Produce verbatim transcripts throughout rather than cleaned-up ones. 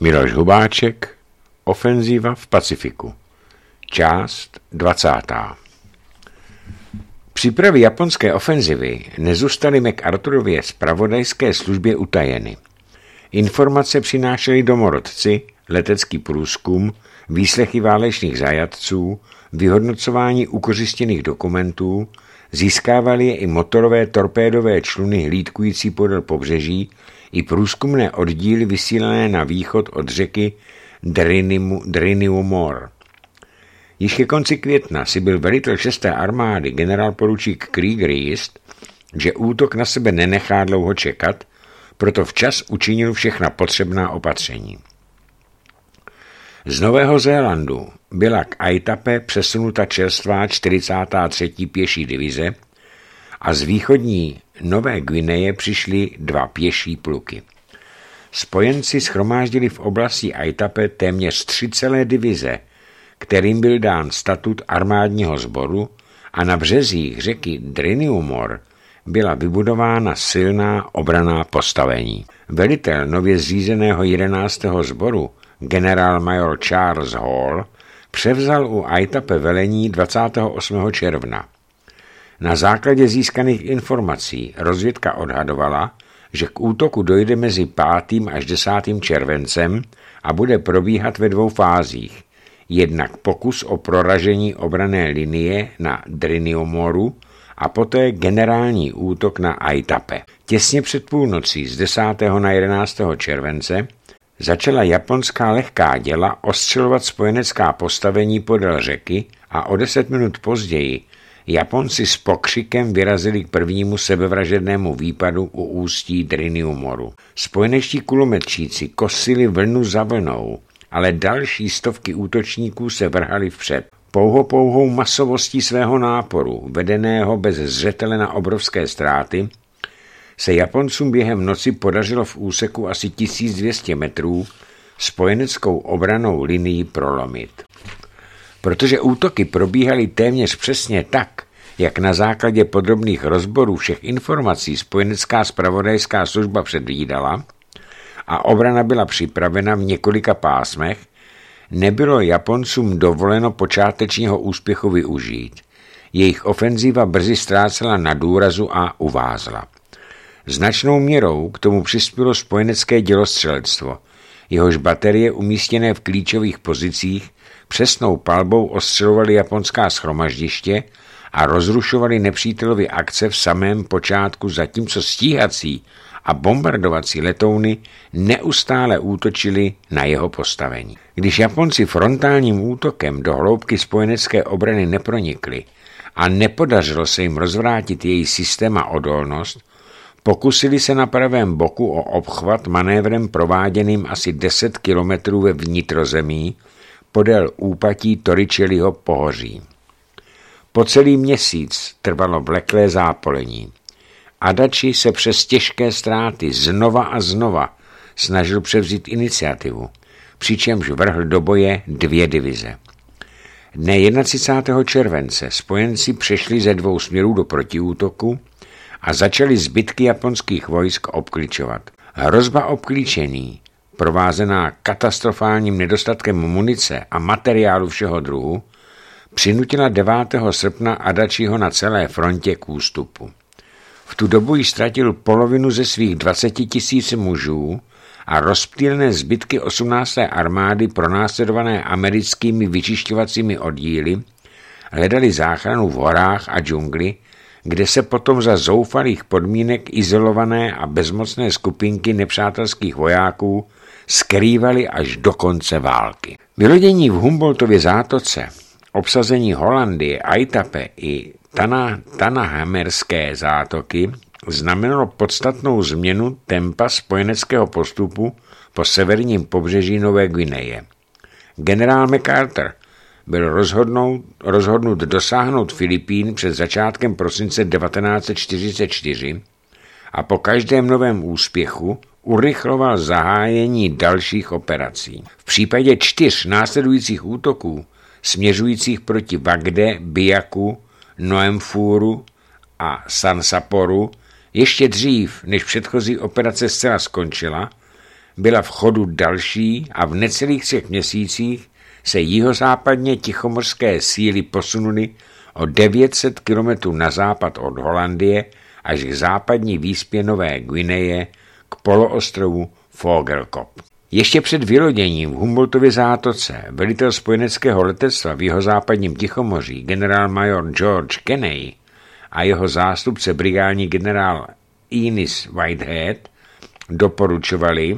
Miloš Hubáček, Ofenzíva v Pacifiku. Část dvacátá. Přípravy japonské ofenzivy nezůstaly MacArthurově zpravodajské službě utajeny. Informace přinášely domorodci, letecký průzkum, výslechy válečných zajatců, vyhodnocování ukořistěných dokumentů, získávaly je i motorové torpédové čluny hlídkující podél pobřeží i průzkumné oddíly vysílané na východ od řeky Driniumor. Již ke konci května si byl velitel šesté armády generálporučík Krieger jist, že útok na sebe nenechá dlouho čekat, proto včas učinil všechna potřebná opatření. Z Nového Zélandu byla k Aitape přesunuta čerstvá čtyřicátá třetí pěší divize a z východní Nové Guineje přišly dva pěší pluky. Spojenci shromáždili v oblasti Aitape téměř tři celé divize, kterým byl dán statut armádního sboru, a na březích řeky Driniumor byla vybudována silná obranná postavení. Velitel nově zřízeného jedenáctého sboru, generálmajor Charles Hall, převzal u Aitape velení dvacátého osmého června. Na základě získaných informací rozvědka odhadovala, že k útoku dojde mezi pátým až desátým červencem a bude probíhat ve dvou fázích. Jednak pokus o proražení obranné linie na Driniumoru a poté generální útok na Aitape. Těsně před půlnocí z desátého na jedenáctého července začala japonská lehká děla ostřelovat spojenecká postavení podél řeky a o deset minut později Japonci s pokřikem vyrazili k prvnímu sebevražednému výpadu u ústí Driniumoru. Spojenečtí kulometčíci kosili vlnu za vlnou, ale další stovky útočníků se vrhali vpřed. Pouho pouhou masovostí svého náporu, vedeného bez zřetele na obrovské ztráty, se Japoncům během noci podařilo v úseku asi tisíc dvě stě metrů spojeneckou obranou linii prolomit. Protože útoky probíhaly téměř přesně tak, jak na základě podrobných rozborů všech informací spojenecká zpravodajská služba předvídala, a obrana byla připravena v několika pásmech, nebylo Japoncům dovoleno počátečního úspěchu využít. Jejich ofenzíva brzy ztrácela na důrazu a uvázla. Značnou měrou k tomu přispělo spojenecké dělostřelectvo. Jehož baterie umístěné v klíčových pozicích přesnou palbou ostřelovaly japonská shromaždiště a rozrušovaly nepřítelovy akce v samém počátku, zatímco stíhací a bombardovací letouny neustále útočily na jeho postavení. Když Japonci frontálním útokem do hloubky spojenecké obrany nepronikli a nepodařilo se jim rozvrátit její systém a odolnost, pokusili se na pravém boku o obchvat manévrem prováděným asi deset kilometrů ve vnitrozemí podél úpatí Torricelliho pohoří. Po celý měsíc trvalo vleklé zápolení. Adachi se přes těžké ztráty znova a znova snažil převzít iniciativu, přičemž vrhl do boje dvě divize. Dne třicátého prvního července spojenci přešli ze dvou směrů do protiútoku a začali zbytky japonských vojsk obklíčovat. Hrozba obklíčení, provázená katastrofálním nedostatkem munice a materiálu všeho druhu, přinutila devátého srpna Adachiho na celé frontě k ústupu. V tu dobu již ztratil polovinu ze svých dvaceti tisíc mužů a rozptýlené zbytky osmnácté armády pronásledované americkými vyčišťovacími oddíly hledali záchranu v horách a džungli, kde se potom za zoufalých podmínek izolované a bezmocné skupinky nepřátelských vojáků skrývaly až do konce války. Vylodění v Humboldtově zátoce, obsazení Holandie, Aitape i Tana, Tanahamerské zátoky znamenalo podstatnou změnu tempa spojeneckého postupu po severním pobřeží Nové Guineje. Generál MacArthur byl rozhodnout, rozhodnut dosáhnout Filipín před začátkem prosince devatenáct set čtyřicet čtyři a po každém novém úspěchu urychloval zahájení dalších operací. V případě čtyř následujících útoků směřujících proti Vagde, Biaku, Noemfuru a San Saporu ještě dřív, než předchozí operace zcela skončila, byla v chodu další a v necelých třech měsících se jihozápadně tichomořské síly posunuly o devět set kilometrů na západ od Holandie až k západní výspě Nové Guineje k poloostrovu Vogelkop. Ještě před vyloděním v Humboldtově zátoce velitel spojeneckého letectva v jihozápadním Tichomoří generálmajor George Kenney a jeho zástupce brigádní generál Innes Whitehead doporučovali,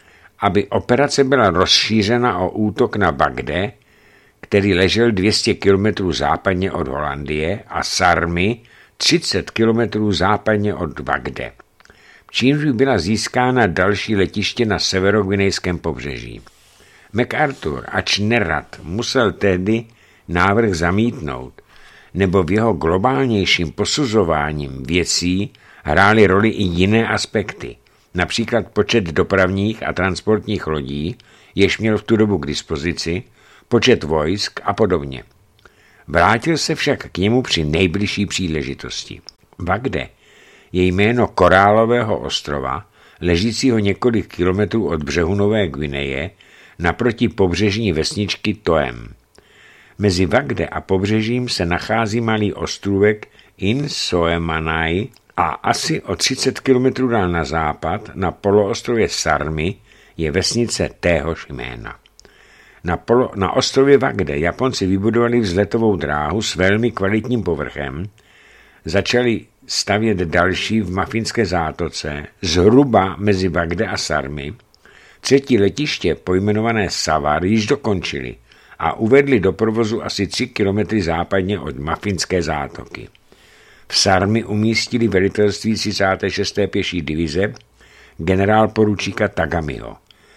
aby operace byla rozšířena o útok na Bagde, který ležel dvě stě kilometrů západně od Holandie, a Sarmy třicet kilometrů západně od Bagde, čímž by byla získána další letiště na severoguinejském pobřeží. MacArthur, ač nerad, musel tehdy návrh zamítnout, nebo v jeho globálnějším posuzováním věcí hrály roli i jiné aspekty, například počet dopravních a transportních lodí, jež měl v tu dobu k dispozici, počet vojsk a podobně. Vrátil se však k němu při nejbližší příležitosti. Bagde je jméno korálového ostrova, ležícího několik kilometrů od břehu Nové Guineje, naproti pobřežní vesničky Toem. Mezi Bagde a pobřežím se nachází malý ostrůvek Insoemanai a asi o třicet kilometrů dál na západ, na poloostrově Sarmy, je vesnice téhož jména. Na, polo, na ostrově Bagde Japonci vybudovali vzletovou dráhu s velmi kvalitním povrchem, začali stavět další v Mafinské zátoce, zhruba mezi Bagde a Sarmy. Třetí letiště, pojmenované Savar, již dokončili a uvedli do provozu asi tři kilometry západně od Mafinské zátoky. V Sarmy umístili velitelství třicáté šesté pěší divize generál poručíka Tagamiho.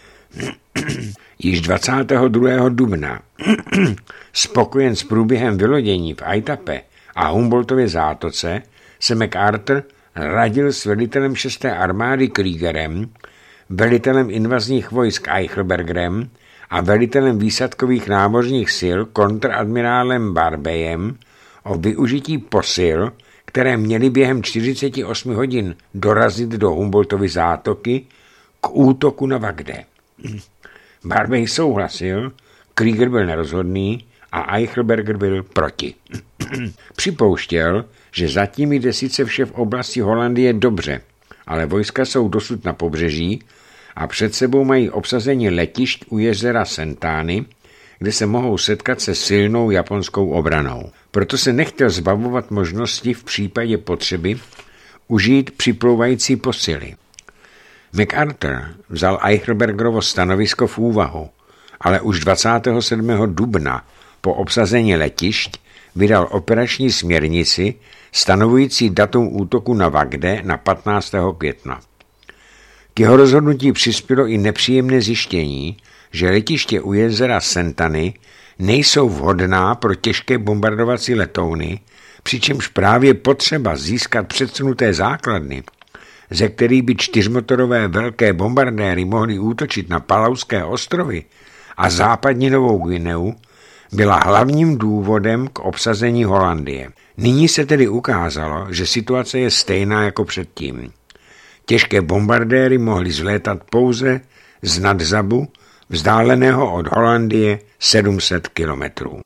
Již dvacátého druhého dubna spokojen s průběhem vylodění v Aitape a Humboldtově zátoce se MacArthur radil s velitelem šesté armády Kriegerem, velitelem invazních vojsk Eichelbergerem a velitelem výsadkových námořních sil kontradmirálem Barbeyem o využití posil, které měly během čtyřiceti osmi hodin dorazit do Humboldtovy zátoky k útoku na Bagde. Barbey souhlasil, Krieger byl nerozhodný a Eichelberger byl proti. Připouštěl, že zatím jde sice vše v oblasti Holandie dobře, ale vojska jsou dosud na pobřeží a před sebou mají obsazení letišť u jezera Sentány, kde se mohou setkat se silnou japonskou obranou. Proto se nechtěl zbavovat možnosti v případě potřeby užít připlouvající posily. MacArthur vzal Eichelbergerovo stanovisko v úvahu, ale už dvacátého sedmého dubna po obsazení letišť vydal operační směrnici stanovující datum útoku na Bagde na patnáctého května. K jeho rozhodnutí přispělo i nepříjemné zjištění, že letiště u jezera Sentany nejsou vhodná pro těžké bombardovací letouny, přičemž právě potřeba získat předsunuté základny, ze kterých by čtyřmotorové velké bombardéry mohly útočit na Palauské ostrovy a západní Novou Guineu, byla hlavním důvodem k obsazení Holandie. Nyní se tedy ukázalo, že situace je stejná jako předtím. Těžké bombardéry mohly zlétat pouze z Nadzabu, vzdáleného od Holandie sedm set kilometrů.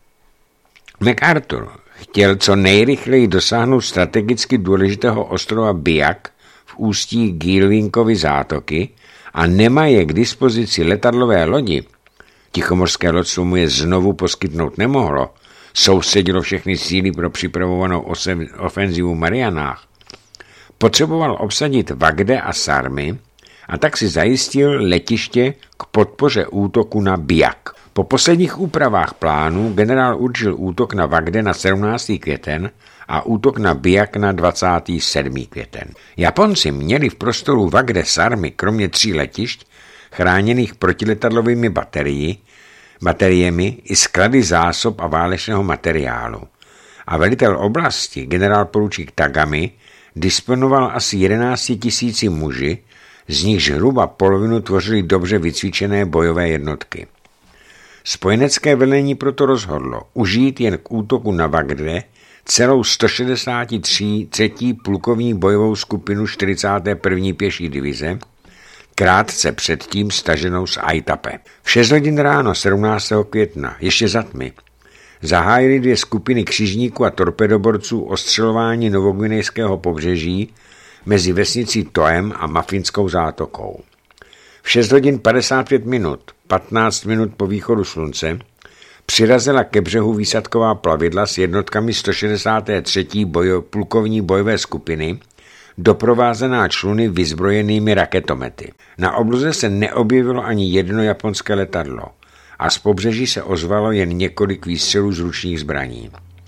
MacArthur chtěl co nejrychleji dosáhnout strategicky důležitého ostrova Biak v ústí Gilvinkovy zátoky a nemaje k dispozici letadlové lodi, tichomořské loďstvo mu je znovu poskytnout nemohlo, soustředilo všechny síly pro připravovanou ofenzivu v Marianách, potřeboval obsadit Bagde a Sarmy a tak si zajistil letiště k podpoře útoku na Biak. Po posledních úpravách plánu generál určil útok na Bagde na sedmnáctý květen a útok na Biak na dvacátý sedmý květen. Japonci měli v prostoru Bagde Sarmy kromě tří letišť chráněných protiletadlovými baterii, bateriemi i sklady zásob a válečného materiálu. A velitel oblasti, generál poručík Tagami, disponoval asi jedenácti tisíci muži, z nichž hruba polovinu tvořily dobře vycvičené bojové jednotky. Spojenecké velení proto rozhodlo užít jen k útoku na Bagde celou sto šedesát tři. plukovní bojovou skupinu čtyřicáté první pěší divize, krátce předtím staženou z Aitape. V šest hodin ráno sedmnáctého května, ještě za tmy, zahájili dvě skupiny křižníků a torpedoborců ostřelování novogvinejského pobřeží mezi vesnicí Toem a Mafinskou zátokou. V šest hodin padesát pět minut, patnáct minut po východu slunce, přirazila ke břehu výsadková plavidla s jednotkami sto šedesáté třetí bojo, plukovní bojové skupiny, doprovázená čluny vyzbrojenými raketomety. Na obloze se neobjevilo ani jedno japonské letadlo a z pobřeží se ozvalo jen několik výstřelů z ručních zbraní.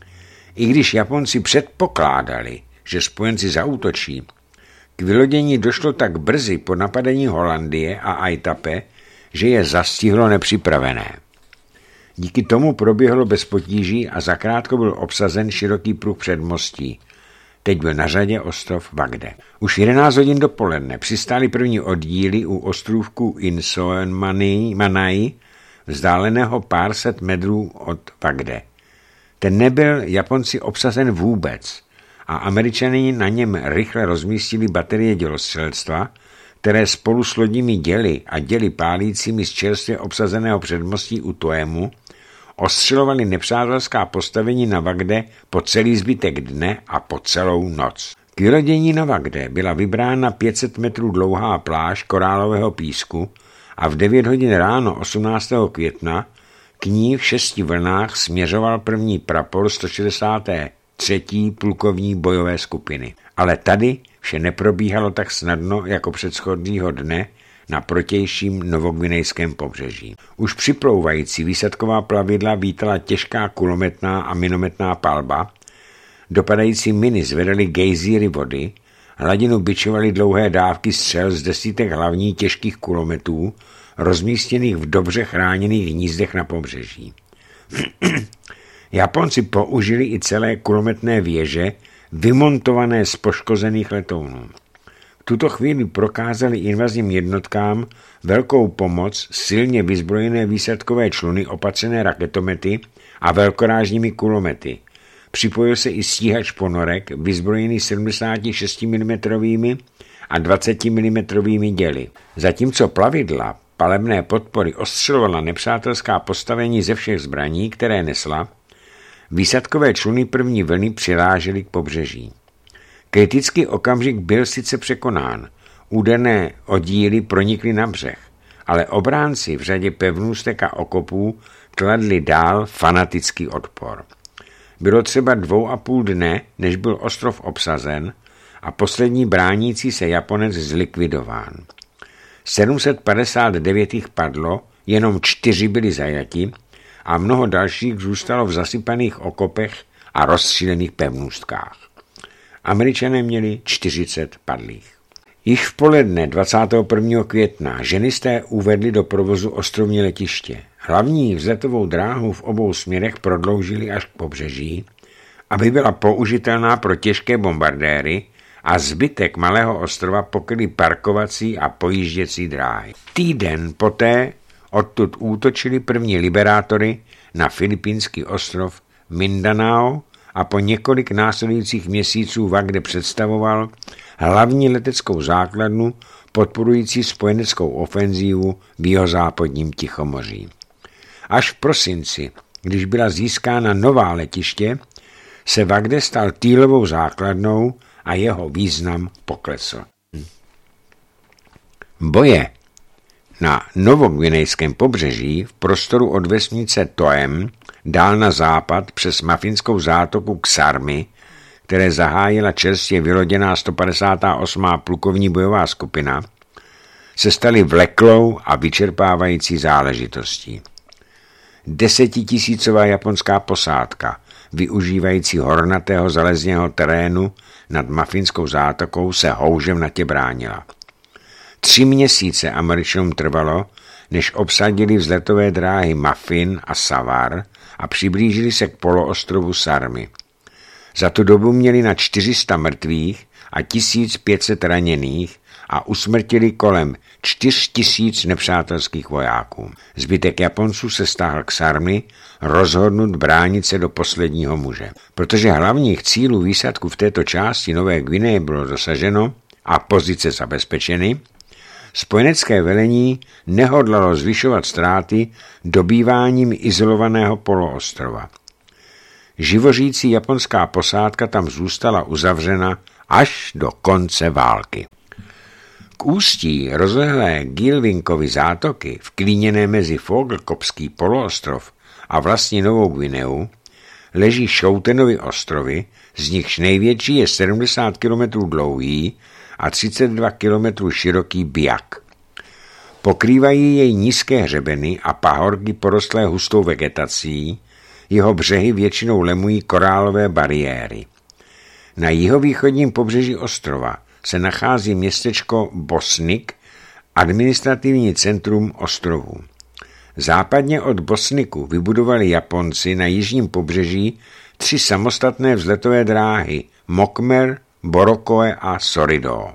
I když Japonci předpokládali, že spojenci zaútočí, k vylodění došlo tak brzy po napadení Holandie a Aitape, že je zastihlo nepřipravené. Díky tomu proběhlo bez potíží a zakrátko byl obsazen široký pruh předmostí. Teď byl na řadě ostrov Vagde. Už jedenáct hodin dopoledne přistály první oddíly u ostrůvku Insoenmanai, vzdáleného pár set metrů od Vagde. Ten nebyl Japonci obsazen vůbec a Američané na něm rychle rozmístili baterie dělostřelectva, které spolu s lodními děly a děly pálícími z čerstvě obsazeného předmostí u Toemu ostřelovali nepřátelská postavení na Vagde po celý zbytek dne a po celou noc. K vylodění na Vagde byla vybrána pět set metrů dlouhá pláž korálového písku a v devět hodin ráno osmnáctého května k ní v šesti vlnách směřoval první prapor sto šedesáté třetí plukovní bojové skupiny. Ale tady vše neprobíhalo tak snadno jako předchozího dne na protějším novogvinejském pobřeží. Už připlouvající výsadková plavidla vítala těžká kulometná a minometná palba, dopadající miny zvedaly gejzíry vody, hladinu bičovaly dlouhé dávky střel z desítek hlavní těžkých kulometů, rozmístěných v dobře chráněných hnízdech na pobřeží. Japonci použili i celé kulometné věže, vymontované z poškozených letounů. V tuto chvíli prokázali invazním jednotkám velkou pomoc silně vyzbrojené výsadkové čluny opatřené raketomety a velkorážními kulomety. Připojil se i stíhač ponorek vyzbrojený sedmdesát šest milimetrů a dvacet milimetrů děly. Zatímco plavidla palebné podpory ostřelovala nepřátelská postavení ze všech zbraní, které nesla, výsadkové čluny první vlny přirážely k pobřeží. Kritický okamžik byl sice překonán, úderné oddíly pronikly na břeh, ale obránci v řadě pevnůstek a okopů kladli dál fanatický odpor. Bylo třeba dvou a půl dne, než byl ostrov obsazen a poslední bránící se Japonec zlikvidován. sedm set padesát devět jich padlo, jenom čtyři byli zajati a mnoho dalších zůstalo v zasypaných okopech a rozstřílených pevnůstkách. Američané měli čtyřicet padlých. Již v poledne dvacátého prvního května ženisté uvedli do provozu ostrovní letiště. Hlavní vzletovou dráhu v obou směrech prodloužili až k pobřeží, aby byla použitelná pro těžké bombardéry a zbytek malého ostrova pokryly parkovací a pojížděcí dráhy. Týden poté odtud útočili první liberátory na filipínský ostrov Mindanao a po několik následujících měsíců Vagde představoval hlavní leteckou základnu podporující spojeneckou ofenzívu v jihozápadním Tichomoří. Až v prosinci, když byla získána nová letiště, se Vagde stal týlovou základnou a jeho význam poklesl. Boje na novogvinejském pobřeží v prostoru od vesnice Toem dál na západ přes Mafinskou zátoku k Sarmi, které zahájila čerstvě vyloděná sto padesátá osmá plukovní bojová skupina, se staly vleklou a vyčerpávající záležitostí. Desetitisícová japonská posádka, využívající hornatého zalezněného terénu nad Mafinskou zátokou, se houževnatě bránila. Tři měsíce Američanům trvalo, než obsadili vzletové dráhy Mafin a Savar a přiblížili se k poloostrovu Sarmy. Za tu dobu měli na čtyři sta mrtvých a tisíc pět set raněných a usmrtili kolem čtyři tisíce nepřátelských vojáků. Zbytek Japonců se stáhl k Sarmy, rozhodnut bránit se do posledního muže. Protože hlavních cílů výsadku v této části Nové Gvineje bylo dosaženo a pozice zabezpečeny, Spojenecké velení nehodlalo zvyšovat ztráty dobýváním izolovaného poloostrova. Živořící japonská posádka tam zůstala uzavřena až do konce války. K ústí rozlehlé Gilvinkovy zátoky, vklíněné mezi Fogelkopský poloostrov a vlastní Novou Gvineu, leží Schoutenovy ostrovy, z nichž největší je sedmdesát kilometrů dlouhý a třicet dva kilometrů široký Biak. Pokrývají jej nízké hřebeny a pahorky porostlé hustou vegetací, jeho břehy většinou lemují korálové bariéry. Na jihovýchodním pobřeží ostrova se nachází městečko Bosnik, administrativní centrum ostrovů. Západně od Bosniku vybudovali Japonci na jižním pobřeží tři samostatné vzletové dráhy Mokmer, Borokoe a Sorido.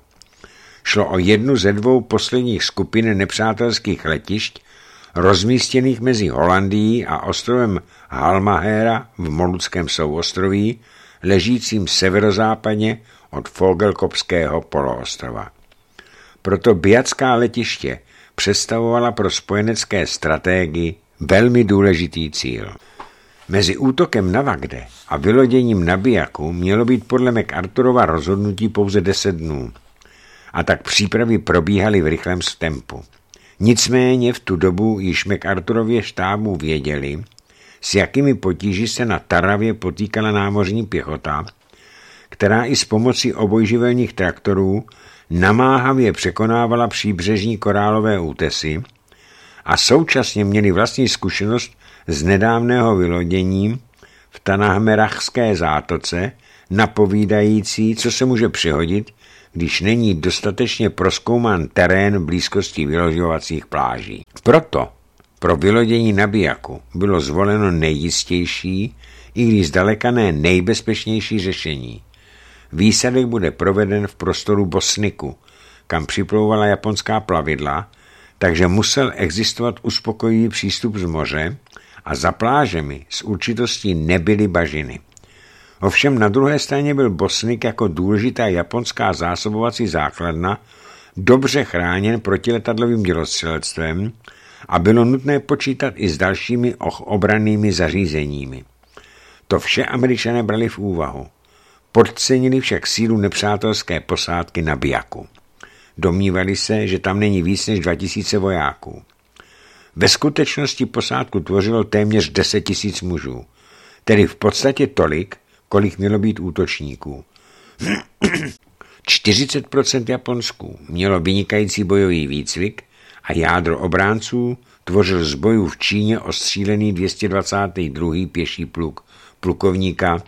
Šlo o jednu ze dvou posledních skupin nepřátelských letišť rozmístěných mezi Holandií a ostrovem Halmahera v Moluckém souostroví, ležícím severozápadně od Fogelkopského poloostrova. Proto biatská letiště představovala pro spojenecké stratégy velmi důležitý cíl. Mezi útokem na Vagde a vyloděním na Biaku mělo být podle MacArthurova rozhodnutí pouze deset dnů. A tak přípravy probíhaly v rychlém tempu. Nicméně v tu dobu již MacArthurově štábu věděli, s jakými potíži se na Taravě potýkala námořní pěchota, která i s pomocí obojživelných traktorů namáhavě překonávala příbřežní korálové útesy a současně měli vlastní zkušenost z nedávného vylodění v Tanahmerachské zátoce, napovídající, co se může přihodit, když není dostatečně prozkoumán terén v blízkosti vyloďovacích pláží. Proto pro vylodění na Biaku bylo zvoleno nejjistější, i když zdaleka ne nejbezpečnější řešení. Výsadek bude proveden v prostoru Bosniku, kam připlouvala japonská plavidla, takže musel existovat uspokojivý přístup z moře a za plážemi s určitostí nebyly bažiny. Ovšem na druhé straně byl Bosnik jako důležitá japonská zásobovací základna dobře chráněn protiletadlovým dělostřelectvem a bylo nutné počítat i s dalšími obrannými zařízeními. To vše Američané brali v úvahu. Podcenili však sílu nepřátelské posádky na Biaku. Domnívali se, že tam není víc než dva tisíce vojáků. Ve skutečnosti posádku tvořilo téměř deset tisíc mužů, tedy v podstatě tolik, kolik mělo být útočníků. čtyřicet procent Japonsků mělo vynikající bojový výcvik a jádro obránců tvořil z bojů v Číně ostřílený dvě stě dvacátý druhý pěší pluk plukovníka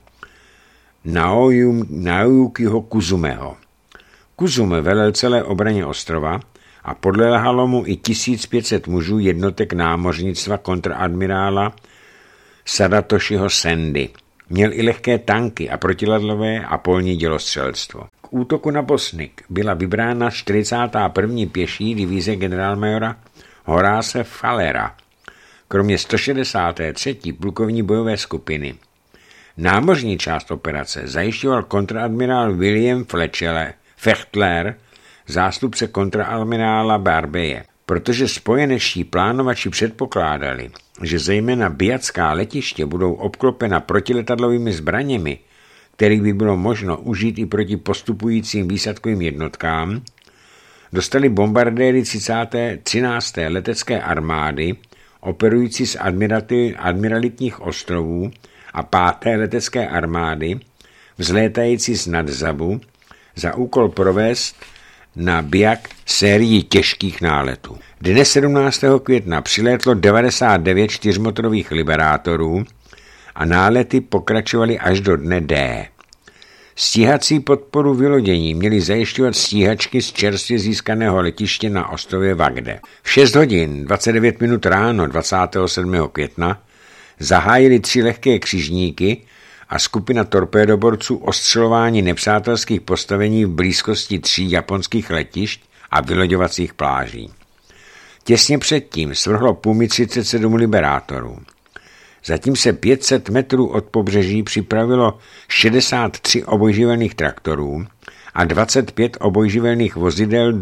Naojukiho Kuzumeho. Kuzume velel celé obraně ostrova a podléhalo mu i tisíc pět set mužů jednotek námořnictva kontradmirála Sadatošiho Sendy. Měl i lehké tanky a protiletadlové a polní dělostřelectvo. K útoku na Bosnik byla vybrána čtyřicátá první pěší divize generálmajora Horáce Fallera, kromě sto šedesáté třetí plukovní bojové skupiny. Námořní část operace zajišťoval kontradmirál William Fechtler, zástupce kontradmirála Barbeje. Protože spojenečtí plánovači předpokládali, že zejména biatská letiště budou obklopena protiletadlovými zbraněmi, kterých by bylo možno užít i proti postupujícím výsadkovým jednotkám, dostali bombardéry třinácté letecké armády, operující z admiralitních ostrovů, a páté letecké armády, vzlétající z Nadzabu, za úkol provést na Biak sérii těžkých náletů. Dne sedmnáctého května přilétlo devadesát devět čtyřmotorových liberátorů a nálety pokračovaly až do dne D. Stíhací podporu vylodění měly zajišťovat stíhačky z čerstvě získaného letiště na ostrově Vagde. V šest hodin dvacet devět minut ráno dvacátého sedmého května zahájili tři lehké křižníky a skupina torpédoborců ostřelování nepřátelských postavení v blízkosti tří japonských letišť a vyloďovacích pláží. Těsně předtím svrhlo Pumi třicet sedm liberátorů. Zatím se pět set metrů od pobřeží připravilo šedesát tři obojživelných traktorů a dvacet pět obojživelných vozidel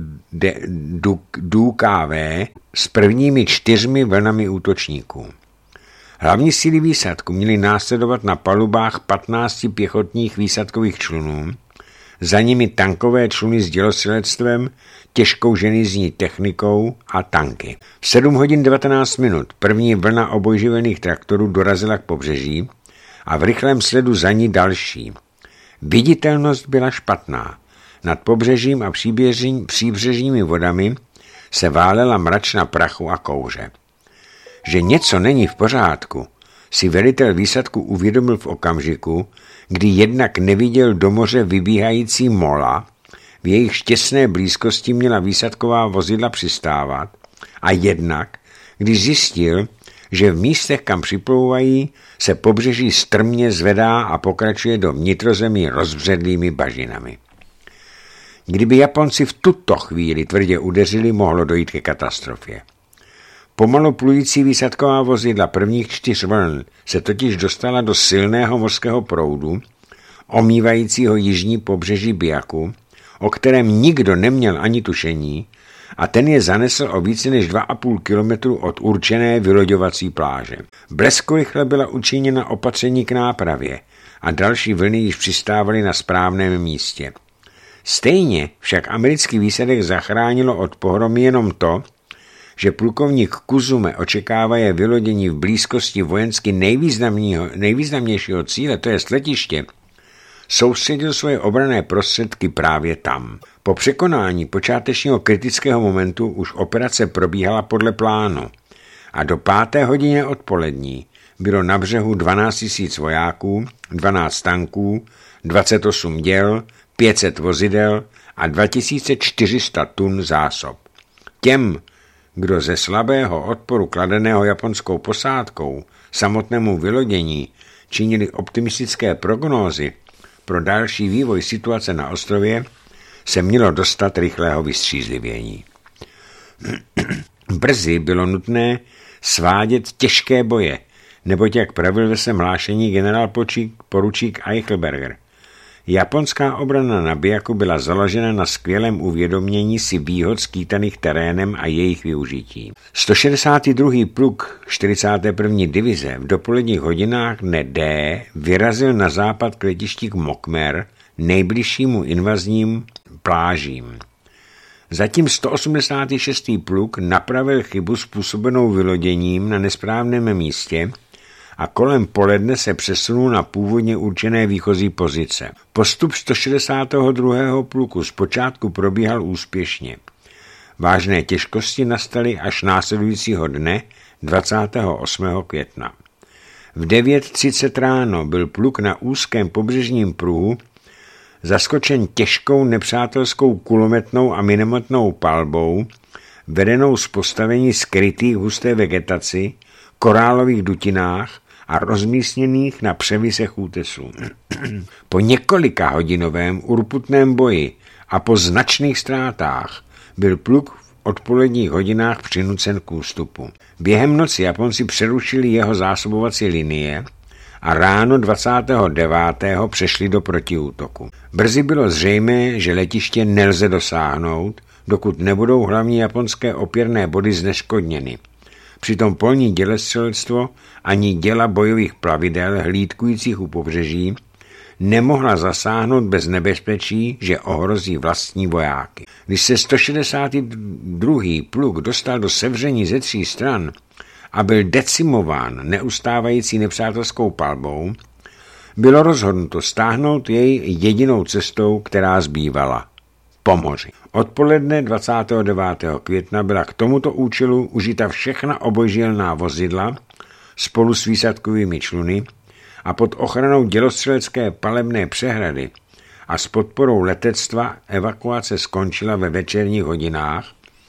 D K V s prvními čtyřmi vlnami útočníků. Hlavní síly výsadku měly následovat na palubách patnácti pěchotních výsadkových člunů, za nimi tankové čluny s dělostřelectvem, těžkou ženizní technikou a tanky. V sedm hodin devatenáct minut první vlna obojživelných traktorů dorazila k pobřeží a v rychlém sledu za ní další. Viditelnost byla špatná. Nad pobřežím a příbřežními vodami se válela mračna prachu a kouře. Že něco není v pořádku, si velitel výsadku uvědomil v okamžiku, kdy jednak neviděl do moře vybíhající mola, v jejich těsné blízkosti měla výsadková vozidla přistávat, a jednak, když zjistil, že v místech, kam připlouvají, se pobřeží strmě zvedá a pokračuje do vnitrozemí rozbředlými bažinami. Kdyby Japonci v tuto chvíli tvrdě udeřili, mohlo dojít ke katastrofě. Pomalu plující výsadková vozidla prvních čtyř vln se totiž dostala do silného mořského proudu, omývajícího jižní pobřeží Biaku, o kterém nikdo neměl ani tušení, a ten je zanesl o více než dva a půl kilometru od určené vyloďovací pláže. Bleskorychle byla učiněna opatření k nápravě a další vlny již přistávaly na správném místě. Stejně však americký výsadek zachránilo od pohromy jenom to, že plukovník Kuzume očekávaje vylodění v blízkosti vojensky nejvýznamnějšího cíle, to je letiště, soustředil svoje obranné prostředky právě tam. Po překonání počátečního kritického momentu už operace probíhala podle plánu a do páté hodině odpolední bylo na břehu dvanáct tisíc vojáků, dvanáct tanků, dvacet osm děl, pět set vozidel a dva tisíce čtyři sta tun zásob. Těm, kdo ze slabého odporu kladeného japonskou posádkou samotnému vylodění činili optimistické prognózy pro další vývoj situace na ostrově, se mělo dostat rychlého vystřízlivění. Brzy bylo nutné svádět těžké boje, neboť jak pravil ve svém hlášení generál poručík Eichelberger. Japonská obrana na Biaku byla založena na skvělém uvědomění si výhod skýtaných terénem a jejich využití. sto šedesátý druhý pluk čtyřicáté první divize v dopoledních hodinách dne D vyrazil na západ k letišti Mokmer, nejbližšímu invazním plážím. Zatím sto osmdesátý šestý pluk napravil chybu způsobenou vyloděním na nesprávném místě a kolem poledne se přesunul na původně určené výchozí pozice. Postup sto šedesátého druhého pluku zpočátku probíhal úspěšně. Vážné těžkosti nastaly až následujícího dne dvacátého osmého května. V devět třicet ráno byl pluk na úzkém pobřežním pruhu zaskočen těžkou nepřátelskou kulometnou a minometnou palbou, vedenou z postavení skrytých husté vegetaci, korálových dutinách a rozmístěných na převisech útesů. Po několika hodinovém urputném boji a po značných ztrátách byl pluk v odpoledních hodinách přinucen k ústupu. Během noci Japonci přerušili jeho zásobovací linie a ráno dvacátého devátého přešli do protiútoku. Brzy bylo zřejmé, že letiště nelze dosáhnout, dokud nebudou hlavní japonské opěrné body zneškodněny. Přitom polní dělostřelectvo ani děla bojových plavidel hlídkujících u pobřeží nemohla zasáhnout bez nebezpečí, že ohrozí vlastní vojáky. Když se sto šedesátý druhý pluk dostal do sevření ze tří stran a byl decimován neustávající nepřátelskou palbou, bylo rozhodnuto stáhnout jej jedinou cestou, která zbývala – po moři. Odpoledne dvacátého devátého května byla k tomuto účelu užita všechna obojživelná vozidla spolu s výsadkovými čluny a pod ochranou dělostřelecké palebné přehrady a s podporou letectva evakuace skončila ve večerních hodinách,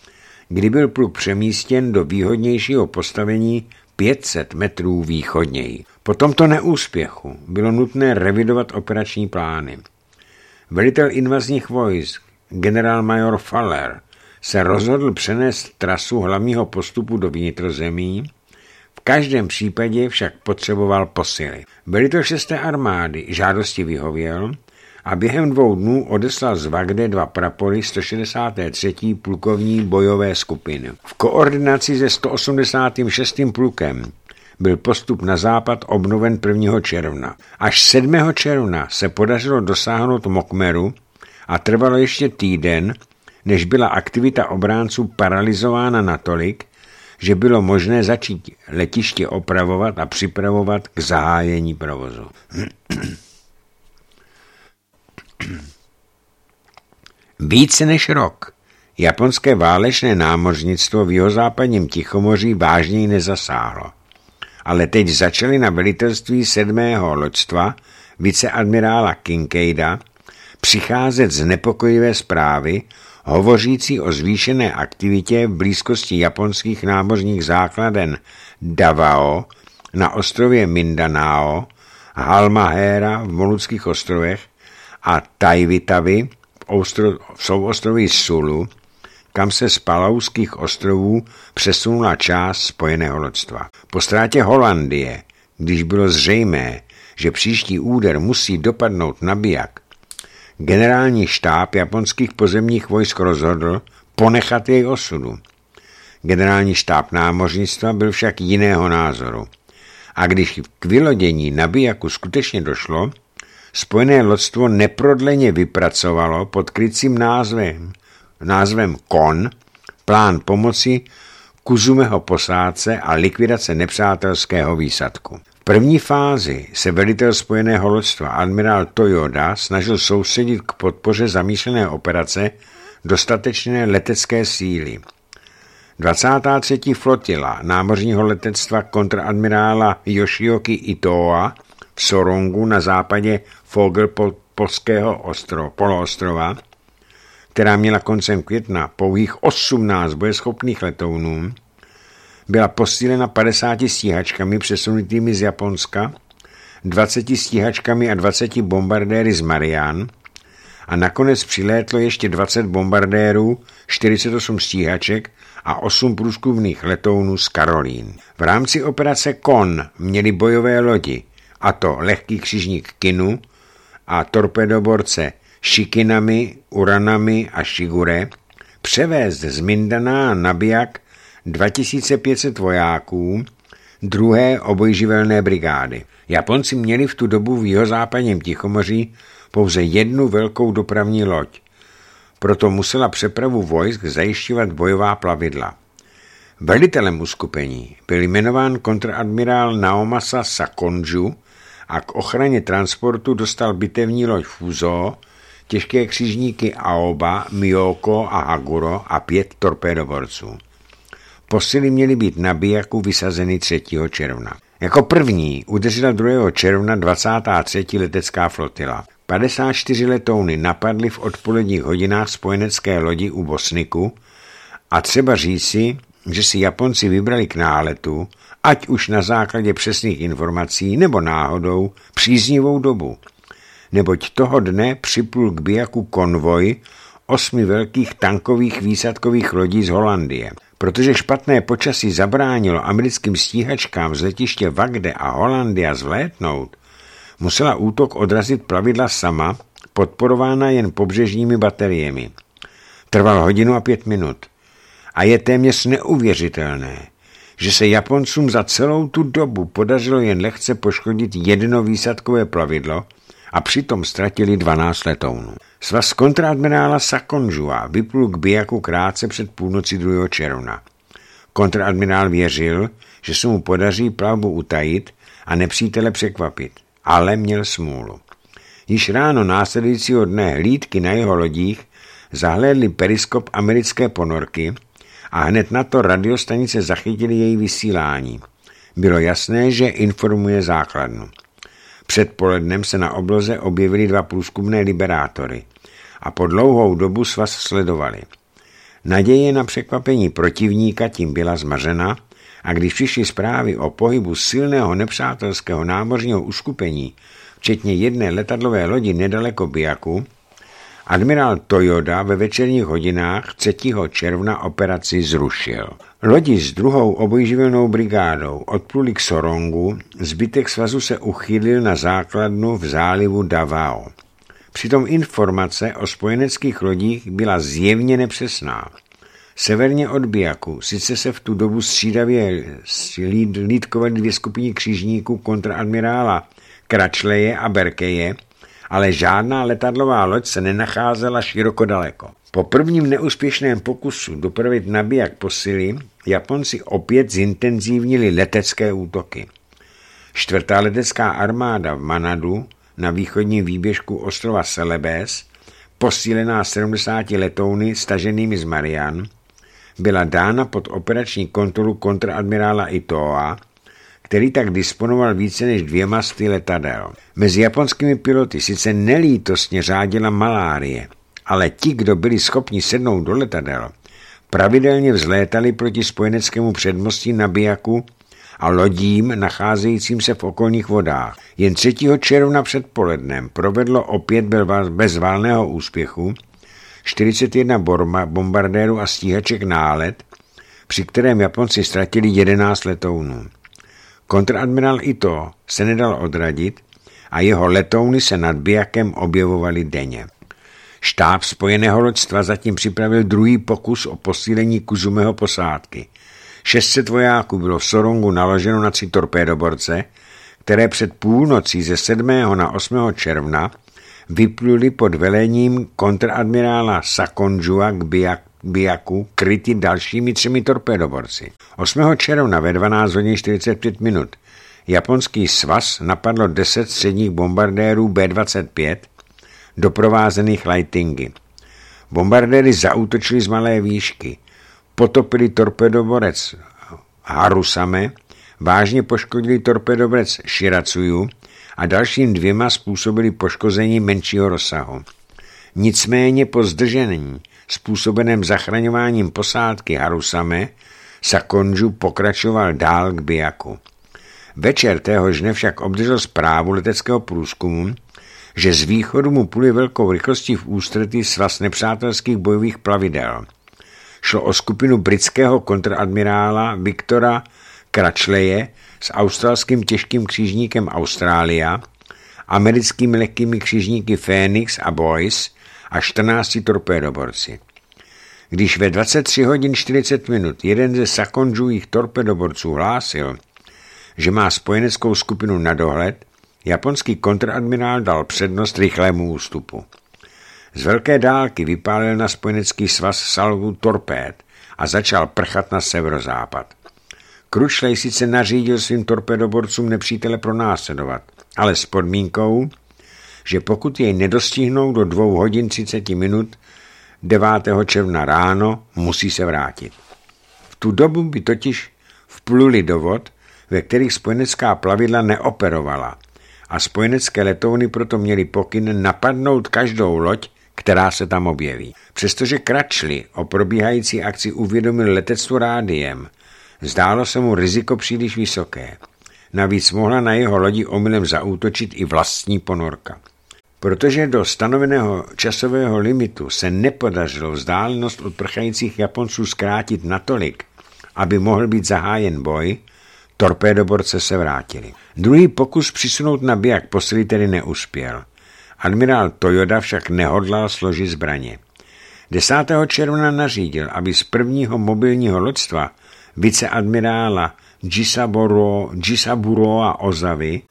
kdy byl pluk přemístěn do výhodnějšího postavení pět set metrů východněji. Po tomto neúspěchu bylo nutné revidovat operační plány. Velitel invazních vojsk generálmajor Faller se rozhodl přenést trasu hlavního postupu do vnitrozemí, v každém případě však potřeboval posily. Velitel šesté armády žádosti vyhověl a během dvou dnů odeslal z Vagde dva prapory sto šedesáté třetí plukovní bojové skupiny. V koordinaci se sto osmdesátým šestým plukem byl postup na západ obnoven prvního června. Až sedmého června se podařilo dosáhnout Mokmeru a trvalo ještě týden, než byla aktivita obránců paralyzována natolik, že bylo možné začít letiště opravovat a připravovat k zahájení provozu. Více než rok japonské válečné námořnictvo v jihozápadním Tichomoří vážněji nezasáhlo. Ale teď začaly na velitelství sedmého loďstva viceadmirála Kincaida přicházet znepokojivé zprávy hovořící o zvýšené aktivitě v blízkosti japonských námořních základen Davao na ostrově Mindanao, Halmahera v Moluckých ostrovech a Taivitavy v souostroví Sulu, kam se z Palauských ostrovů přesunula část spojeného loďstva. Po ztrátě Holandie, když bylo zřejmé, že příští úder musí dopadnout na Biak, generální štáb japonských pozemních vojsk rozhodl ponechat jej osudu. Generální štáb námořnictva byl však jiného názoru. A když k vylodění na Biaku skutečně došlo, spojené loďstvo neprodleně vypracovalo pod krycím názvem, názvem Kon plán pomoci Kuzumeho posádce a likvidace nepřátelského výsadku. V první fázi se velitel spojeného loďstva admirál Toyoda snažil soustředit k podpoře zamýšlené operace dostatečné letecké síly. dvacátá třetí flotila námořního letectva kontradmirála Yoshioki Itoa v Sorongu na západě Fogelpolského ostro, poloostrova, která měla koncem května pouhých osmnáct bojeschopných letounů, byla posílena padesáti stíhačkami přesunutými z Japonska, dvaceti stíhačkami a dvaceti bombardéry z Marian a nakonec přilétlo ještě dvacet bombardérů, čtyřicet osm stíhaček a osm průzkumných letounů z Karolín. V rámci operace Kon měly bojové lodi, a to lehký křižník Kinu a torpedoborce Shikinami, Uranami a Shigure, převést z Mindaná na Biak dva tisíce pět set vojáků druhé obojživelné brigády. Japonci měli v tu dobu v jihozápadním Tichomoří pouze jednu velkou dopravní loď, proto musela přepravu vojsk zajišťovat bojová plavidla. Velitelem uskupení byl jmenován kontradmirál Naomasa Sakonju a k ochraně transportu dostal bitevní loď Fuzo, těžké křižníky Aoba, Myoko a Haguro a pět torpédoborců. Posily měly být na Biaku vysazeny třetího června. Jako první udeřila druhého června dvacátá třetí letecká flotila. padesát čtyři letouny napadly v odpoledních hodinách spojenecké lodi u Bosniku a třeba říci, že si Japonci vybrali k náletu, ať už na základě přesných informací nebo náhodou, příznivou dobu. Neboť toho dne připlul k Biaku konvoj osmi velkých tankových výsadkových lodí z Holandie. Protože špatné počasí zabránilo americkým stíhačkám z letiště Vagde a Holandia zvlétnout, musela útok odrazit plavidla sama, podporována jen pobřežními bateriemi. Trval hodinu a pět minut. A je téměř neuvěřitelné, že se Japoncům za celou tu dobu podařilo jen lehce poškodit jedno výsadkové plavidlo a přitom ztratili dvanáct letounů. Svaz kontradmirála Sakonjua vyplul k Biaku krátce před půlnocí druhého června. Kontradmirál věřil, že se mu podaří plavbu utajit a nepřítele překvapit, ale měl smůlu. Již ráno následujícího dne hlídky na jeho lodích zahlédly periskop americké ponorky a hned na to radiostanice zachytily její vysílání. Bylo jasné, že informuje základnu. Předpolednem se na obloze objevily dva průzkumné liberátory a po dlouhou dobu svaz sledovali. Naděje na překvapení protivníka tím byla zmařena a když přišly zprávy o pohybu silného nepřátelského námořního uskupení, včetně jedné letadlové lodi nedaleko Biaku, admirál Toyoda ve večerních hodinách třetího června operaci zrušil. Lodi s druhou obojživelnou brigádou odpluli k Sorongu, zbytek svazu se uchýlil na základnu v zálivu Davao. Přitom informace o spojeneckých lodích byla zjevně nepřesná. Severně od Biaku sice se v tu dobu střídavě lídkovaly dvě skupiny křižníků kontraadmirála Crutchleye a Berkeje, ale žádná letadlová loď se nenacházela široko daleko. Po prvním neúspěšném pokusu dopravit na Biak posily Japonci opět zintenzívnili letecké útoky. Čtvrtá letecká armáda v Manadu na východním výběžku ostrova Celebes, posílená sedmdesáti letouny staženými z Marian, byla dána pod operační kontrolu kontraadmirála Itoa, který tak disponoval více než dvěma sty letadel. Mezi japonskými piloty sice nelítostně řádila malárie, ale ti, kdo byli schopni sednout do letadel, pravidelně vzlétali proti spojeneckému předmostí na Biaku a lodím nacházejícím se v okolních vodách. Jen třetího června předpolednem provedlo opět bez válného úspěchu čtyřicet jedna bombardérů a stíhaček nálet, při kterém Japonci ztratili jedenáct letounů. Kontradmirál Ito se nedal odradit a jeho letouny se nad Biakem objevovaly denně. Štáb spojeného loďstva zatím připravil druhý pokus o posílení Kuzumeho posádky. šest set vojáků bylo v Sorongu naloženo na tři torpédoborce, které před půlnocí ze sedmého na osmého června vypluli pod velením kontradmirála Sakonjua k Biaku kryti dalšími třemi torpédoborci. osmého června ve dvanáct hodin čtyřicet pět minut japonský svaz napadlo deset středních bombardérů bé dvacet pět doprovázených Lightingy. Bombardéry zaútočili z malé výšky, potopili torpédoborec Harusame, vážně poškodili torpédoborec Shiratsuyu a dalším dvěma způsobili poškození menšího rozsahu. Nicméně po zdržení způsobeném zachraňováním posádky Harusame Sakonju pokračoval dál k Biaku. Večer téhož dne však obdržel zprávu leteckého průzkumu, že z východu mu pluje velkou rychlostí v ústretí svaz nepřátelských bojových plavidel. Šlo o skupinu britského kontradmirála Viktora Crutchleye s australským těžkým křižníkem Australia, americkými lehkými křižníky Phoenix a Boyce a čtrnácti torpédoborci. Když ve dvacet tři hodin čtyřicet minut jeden ze Sakonjuích torpédoborců hlásil, že má spojeneckou skupinu na dohled, japonský kontradmirál dal přednost rychlému ústupu. Z velké dálky vypálil na spojenecký svaz salvu torpéd a začal prchat na severozápad. Crutchley sice nařídil svým torpédoborcům nepřítele pronásledovat, ale s podmínkou, že pokud jej nedostihnou do dvou hodin třicet minut devátého června ráno, musí se vrátit. V tu dobu by totiž vpluli do vod, ve kterých spojenecká plavidla neoperovala, a spojenecké letouny proto měly pokyn napadnout každou loď, která se tam objeví. Přestože Crutchley o probíhající akci uvědomil letectvu rádiem, zdálo se mu riziko příliš vysoké. Navíc mohla na jeho lodi omylem zaútočit i vlastní ponorka. Protože do stanoveného časového limitu se nepodařilo vzdálenost od prchajících Japonců zkrátit natolik, aby mohl být zahájen boj, torpédoborce se vrátili. Druhý pokus přisunout na Biak posily tedy neuspěl. Admirál Toyoda však nehodlal složit zbraně. desátého června nařídil, aby z prvního mobilního loďstva viceadmirála Jisaburo, Jisaburoa Ozavy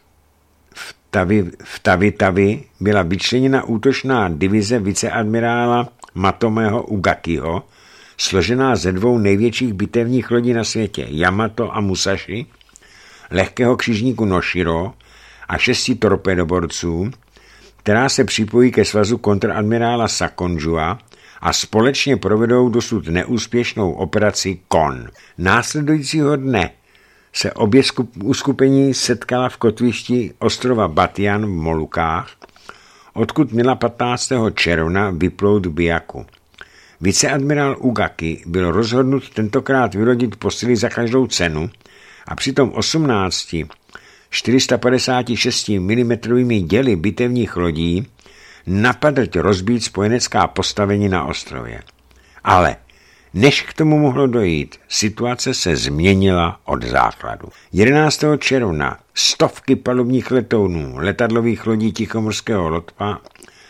v Tavi, v Tavi-Tavi byla vyčleněna útočná divize viceadmirála Matomeho Ugakiho, složená ze dvou největších bitevních lodí na světě, Yamato a Musashi, lehkého křižníku Noshiro a šesti torpédoborců, která se připojí ke svazu kontradmirála Sakonjua a společně provedou dosud neúspěšnou operaci Kon. Následujícího dne se obě uskupení setkala v kotvišti ostrova Batian v Molukách, odkud měla patnáctého června vyplout Biaku. Viceadmirál Ugaki byl rozhodnut tentokrát vylodit posily za každou cenu a přitom osmnácti čtyři sta padesát šest milimetrovými děly bitevních lodí napadrt rozbít spojenecká postavení na ostrově. Ale než k tomu mohlo dojít, situace se změnila od základu. jedenáctého června stovky palubních letounů letadlových lodí Tichomorského lotva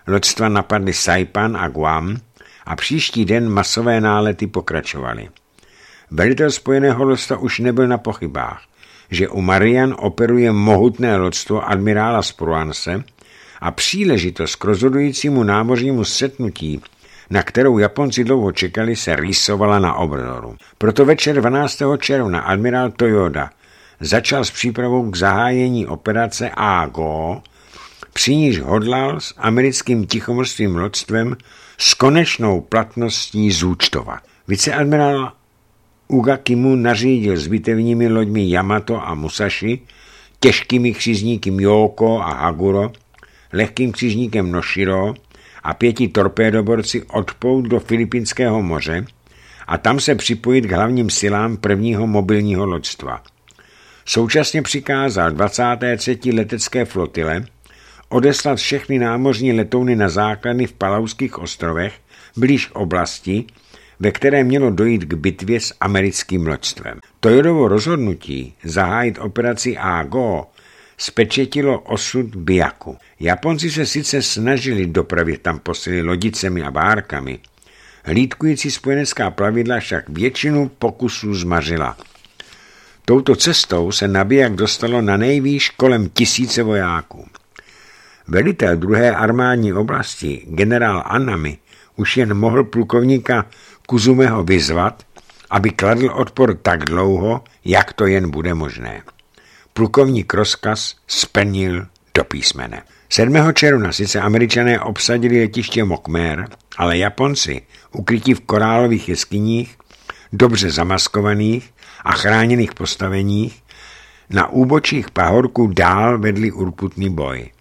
loďstva napadly Saipan a Guam a příští den masové nálety pokračovaly. Velitel spojeného loďstva už nebyl na pochybách, že u Marian operuje mohutné loďstvo admirála Spruance a příležitost k rozhodujícímu námořnímu střetnutí, na kterou Japonci dlouho čekali, se rýsovala na obzoru. Proto večer dvanáctého června admirál Toyoda začal s přípravou k zahájení operace Ago, při níž hodlal s americkým tichomořským loďstvem s konečnou platností zúčtovat. Viceadmirál Ugakimu nařídil s bitevními loďmi Yamato a Musashi, těžkými křižníky Myoko a Haguro, lehkým křižníkem Noshiro a pěti torpédoborci odplout do Filipínského moře a tam se připojit k hlavním silám prvního mobilního loďstva. Současně přikázal dvacáté třetí letecké flotile odeslat všechny námořní letouny na základny v Palauských ostrovech blíž oblasti, ve které mělo dojít k bitvě s americkým loďstvem. Toyodovo rozhodnutí zahájit operaci Ago spečetilo osud Biaku. Japonci se sice snažili dopravit tam posily lodicemi a bárkami, hlídkující spojenecká plavidla však většinu pokusů zmařila. Touto cestou se na Biak dostalo na nejvýš kolem tisíce vojáků. Velitel druhé armádní oblasti, generál Anami, už jen mohl plukovníka Kuzumeho vyzvat, aby kladl odpor tak dlouho, jak to jen bude možné. Plukovník rozkaz splnil do písmene. sedmého června sice Američané obsadili letiště Mokmer, ale Japonci, ukrytí v korálových jeskyních, dobře zamaskovaných a chráněných postaveních, na úbočích pahorků dál vedli urputný boj.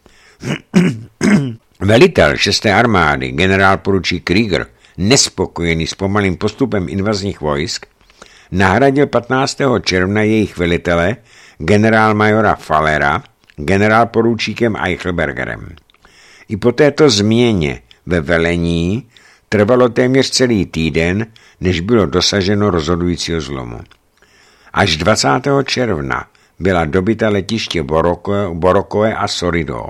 Velitel šesté armády, generál poručík Krieger, nespokojený s pomalým postupem invazních vojsk, nahradil patnáctého června jejich velitele, generál majora Fallera, generál poručíkem Eichelbergerem. I po této změně ve velení trvalo téměř celý týden, než bylo dosaženo rozhodujícího zlomu. Až dvacátého června byla dobyta letiště Borokoe, Borokoe a Sorido.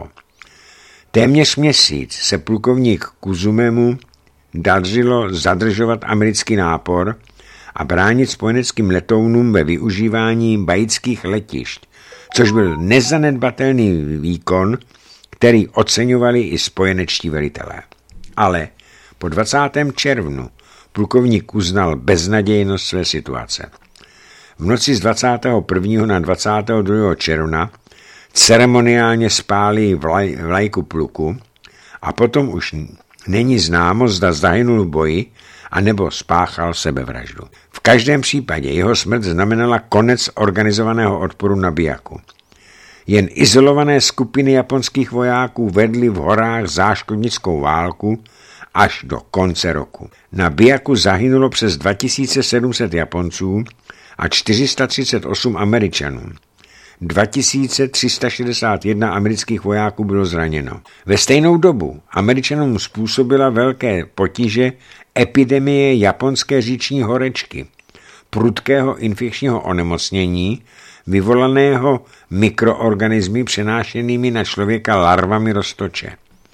Téměř měsíc se plukovník Kuzumemu dařilo zadržovat americký nápor a bránit spojeneckým letounům ve využívání bajických letišť, což byl nezanedbatelný výkon, který oceňovali i spojenečtí velitelé. Ale po dvacátém červnu plukovník uznal beznadějnost své situace. V noci z dvacátého prvního na dvacátého druhého června ceremoniálně spálí vlaj, vlajku pluku a potom už není známo, zda zahynul v boji anebo spáchal sebevraždu. V každém případě jeho smrt znamenala konec organizovaného odporu na Biaku. Jen izolované skupiny japonských vojáků vedly v horách záškodnickou válku až do konce roku. Na Biaku zahynulo přes dva tisíce sedm set Japonců a čtyři sta třicet osm Američanů. dva tisíce tři sta šedesát jedna amerických vojáků bylo zraněno. Ve stejnou dobu Američanům způsobila velké potíže epidemie japonské říční horečky, prudkého infekčního onemocnění, vyvolaného mikroorganismy přenášenými na člověka larvami roztoče.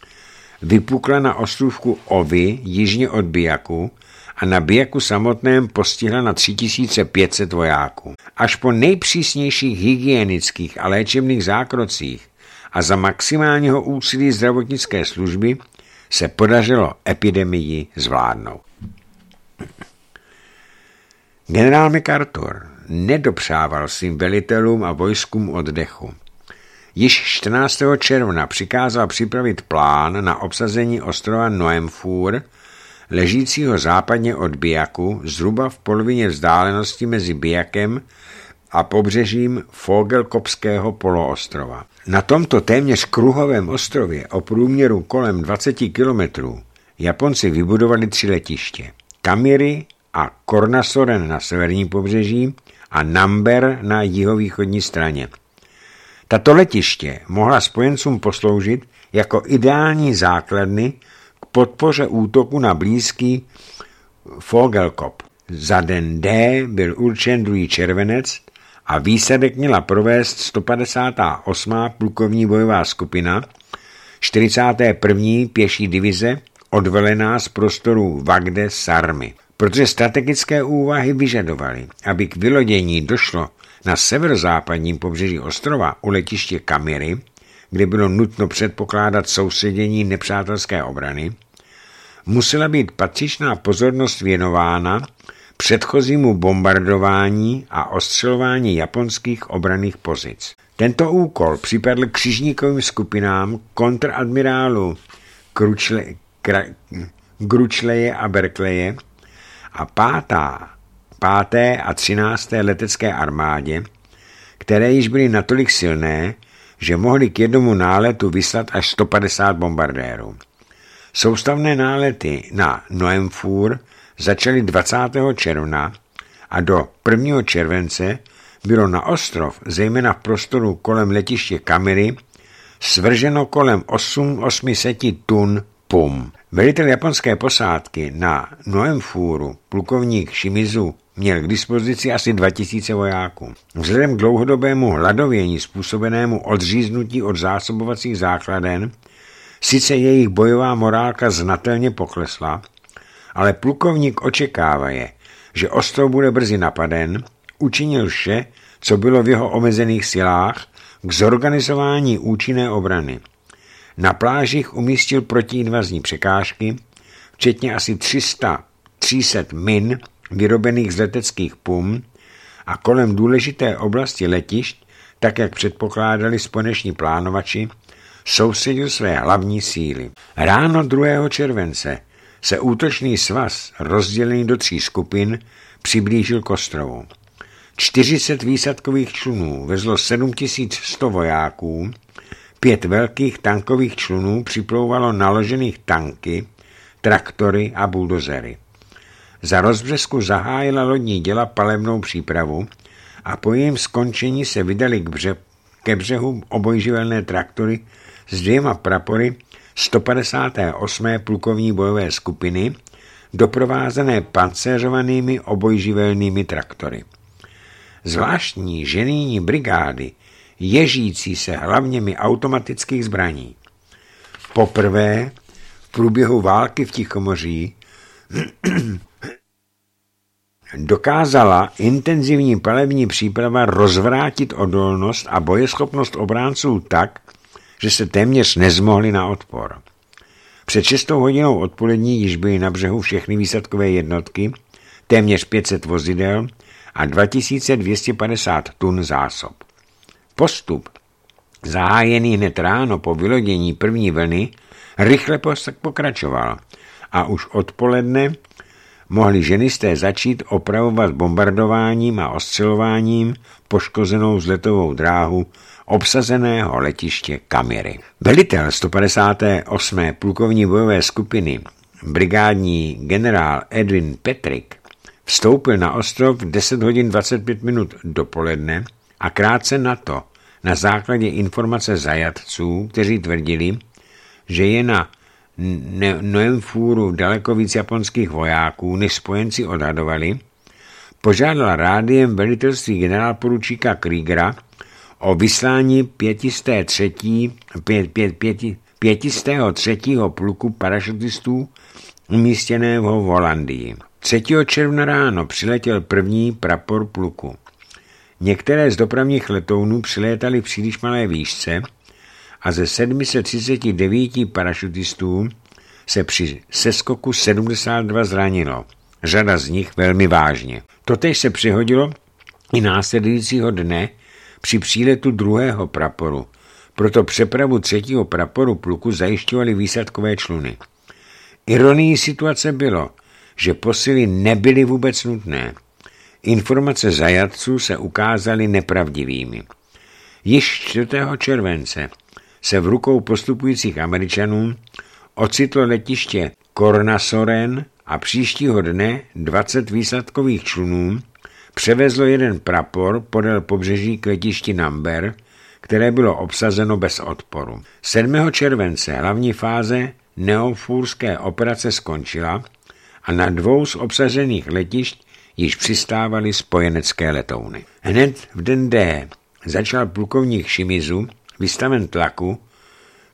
Vypukla na ostrůvku Ovi jižně od Biaku a na Biaku samotném postihla na tři tisíce pět set vojáků. Až po nejpřísnějších hygienických a léčebných zákrocích a za maximálního úsilí zdravotnické služby se podařilo epidemii zvládnout. Generál MacArthur nedopřával svým velitelům a vojskům oddechu. Již čtrnáctého června přikázal připravit plán na obsazení ostrova Noemfur, ležícího západně od Biaku, zhruba v polovině vzdálenosti mezi Biakem a pobřežím Fogelkopského poloostrova. Na tomto téměř kruhovém ostrově o průměru kolem dvacet kilometrů Japonci vybudovali tři letiště. Kamiri a Kornasoren na severním pobřeží a Namber na jihovýchodní straně. Tato letiště mohla spojencům posloužit jako ideální základny k podpoře útoku na blízký Fogelkop. Za den D byl určen druhý červenec a výsadek měla provést sto padesátá osmá plukovní bojová skupina, čtyřicáté první pěší divize odvelená z prostoru Vagde Sarmy. Protože strategické úvahy vyžadovaly, aby k vylodění došlo na severozápadním pobřeží ostrova u letiště Kamiry, kde bylo nutno předpokládat soustředění nepřátelské obrany, musela být patřičná pozornost věnována předchozímu bombardování a ostřelování japonských obranných pozic. Tento úkol připadl křižníkovým skupinám kontradmirálu Kručle, Kra, Gručleje a Berkeleje a pátá, páté a třinácté letecké armádě, které již byly natolik silné, že mohli k jednomu náletu vyslat až sto padesát bombardérů. Soustavné nálety na Noemfur začaly dvacátého června a do prvního července bylo na ostrov, zejména v prostoru kolem letiště Kamiry, svrženo kolem osm set tun pum. Velitel japonské posádky na Noemfuru, plukovník Shimizu, měl k dispozici asi dva tisíce vojáků. Vzhledem k dlouhodobému hladovění způsobenému odříznutí od zásobovacích základen, sice jejich bojová morálka znatelně poklesla, ale plukovník očekávaje, že ostrov bude brzy napaden, učinil vše, co bylo v jeho omezených silách, k zorganizování účinné obrany. Na plážích umístil protiinvazní překážky, včetně asi tři sta tři sta min vyrobených z leteckých pum a kolem důležité oblasti letišť, tak jak předpokládali spojeneční plánovači, soustředil své hlavní síly. Ráno druhého července se útočný svaz, rozdělený do tří skupin, přiblížil k ostrovu. čtyři sta výsadkových člunů vezlo sedm tisíc sto vojáků, pět velkých tankových člunů připlouvalo naložených tanky, traktory a buldozery. Za rozbřesku zahájila lodní děla palebnou přípravu a po jejím skončení se vydali k bře- ke břehu obojživelné traktory s dvěma prapory sto padesáté osmé plukovní bojové skupiny, doprovázené pancéřovanými obojživelnými traktory. Zvláštní ženijní brigády, ježící se hlavněmi automatických zbraní. Poprvé v průběhu války v Tichomoří dokázala intenzivní palební příprava rozvrátit odolnost a bojeschopnost obránců tak, že se téměř nezmohli na odpor. Před šestou hodinou odpolední již byly na břehu všechny výsadkové jednotky, téměř pět set vozidel a dva tisíce dvě stě padesát tun zásob. Postup, zahájený hned ráno po vylodění první vlny, rychle pokračoval a už odpoledne mohli ženisté začít opravovat bombardováním a ostřelováním poškozenou vzletovou dráhu obsazeného letiště Kamiry. Velitel sto padesáté osmé plukovní bojové skupiny, brigádní generál Edwin Patrick, vstoupil na ostrov v deset hodin dvacet pět minut dopoledne a krátce na to, na základě informace zajatců, kteří tvrdili, že je na Noemfuru daleko víc japonských vojáků, než spojenci odhadovali, požádal rádiem velitelství generálporučíka Kriegera o vyslání pětistého třetího pluku parašutistů umístěného v Holandii. třetího června ráno přiletěl první prapor pluku. Některé z dopravních letounů přilétaly v příliš malé výšce a ze sedm set třicet devět parašutistů se při seskoku sedmdesát dva zranilo, řada z nich velmi vážně. Totéž se přihodilo i následujícího dne při příletu druhého praporu, proto přepravu třetího praporu pluku zajišťovaly výsadkové čluny. Ironií situace bylo, že posily nebyly vůbec nutné. Informace zajatců se ukázaly nepravdivými. Již čtvrtého července se v rukou postupujících Američanů ocitlo letiště Kornasoren a příštího dne dvacet výsadkových člunů převezlo jeden prapor podél pobřeží k letišti Namber, které bylo obsazeno bez odporu. sedmého července hlavní fáze neofurské operace skončila a na dvou z obsažených letišť již přistávaly spojenecké letouny. Hned v den D začal plukovník Shimizu, vystaven tlaku,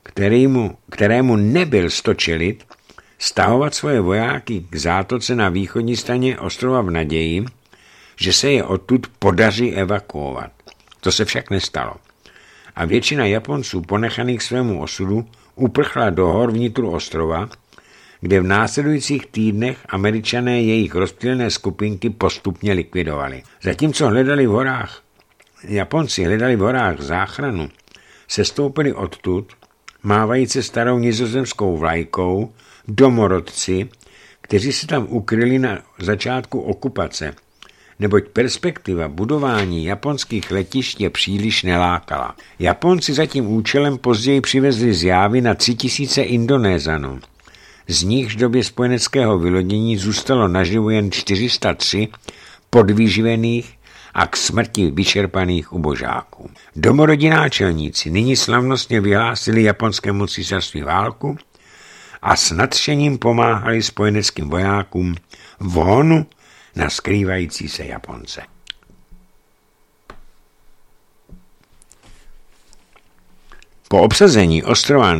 kterému, kterému nebyl stočelit, stahovat svoje vojáky k zátoce na východní straně ostrova v naději, že se je odtud podaří evakuovat. To se však nestalo. A většina Japonců ponechaných svému osudu uprchla do hor vnitru ostrova, kde v následujících týdnech Američané jejich rozptýlené skupinky postupně likvidovali. Zatímco hledali v horách, Japonci hledali v horách záchranu, sestoupili odtud, mávajíce starou nizozemskou vlajkou, domorodci, kteří se tam ukryli na začátku okupace, neboť perspektiva budování japonských letišť je příliš nelákala. Japonci za tím účelem později přivezli z Jávy na tři tisíce Indonézanů. Z nichž v době spojeneckého vylodění zůstalo naživu jen čtyři sta tři podvyživených a k smrti vyčerpaných ubožáků. Domorodí náčelníci nyní slavnostně vyhlásili japonskému císařství válku a s nadšením pomáhali spojeneckým vojákům v honu na skrývající se Japonce. Po obsazení ostrova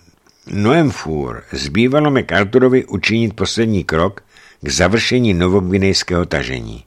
Noemfur zbývalo MacArthurovi učinit poslední krok k završení novogvinejského tažení.